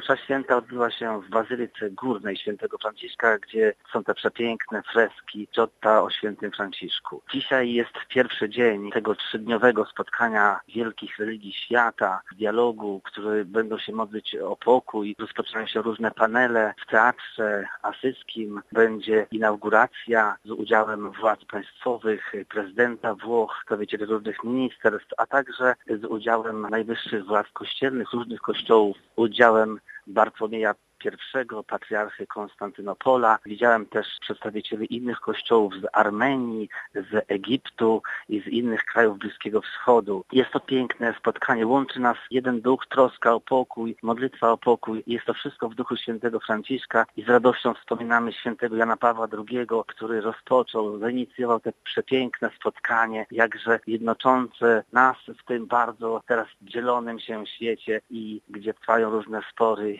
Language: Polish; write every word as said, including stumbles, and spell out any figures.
Msza święta odbyła się w Bazylice Górnej Świętego Franciszka, gdzie są te przepiękne freski Giotta o Świętym Franciszku. Dzisiaj jest pierwszy dzień tego trzydniowego spotkania wielkich religii świata, dialogu, które będą się modlić o pokój. Rozpoczynają się różne panele w Teatrze Asyskim. Będzie inauguracja z udziałem władz państwowych, prezydenta Włoch, przedstawicieli różnych ministerstw, a także z udziałem najwyższych władz kościelnych, różnych kościołów, udziałem Bartłomieja pierwszego, patriarchy Konstantynopola. Widziałem też przedstawicieli innych kościołów z Armenii, z Egiptu i z innych krajów Bliskiego Wschodu. Jest to piękne spotkanie. Łączy nas jeden duch, troska o pokój, modlitwa o pokój. Jest to wszystko w duchu Świętego Franciszka i z radością wspominamy Świętego Jana Pawła drugiego, który rozpoczął, zainicjował te przepiękne spotkanie, jakże jednoczące nas w tym bardzo teraz dzielonym się świecie i gdzie trwają różne spory